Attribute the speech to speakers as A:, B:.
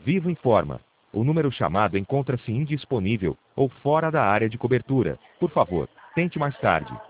A: Vivo informa. O número chamado encontra-se indisponível ou fora da área de cobertura. Por favor, tente mais tarde.